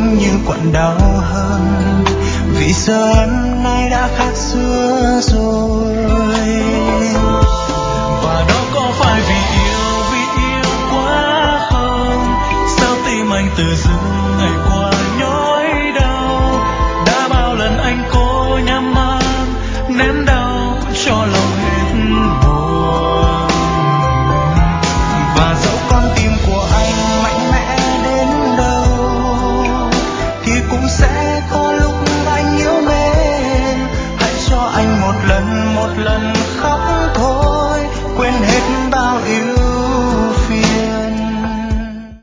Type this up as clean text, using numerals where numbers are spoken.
như quặn đau hơn, vì giờ em nay đã khác xưa rồi. Và đó có phải vì yêu quá không? Sao tim anh tự dưng ngày qua nhói đau? Đã bao lần anh cố nhắm mắt nén đau cho lòng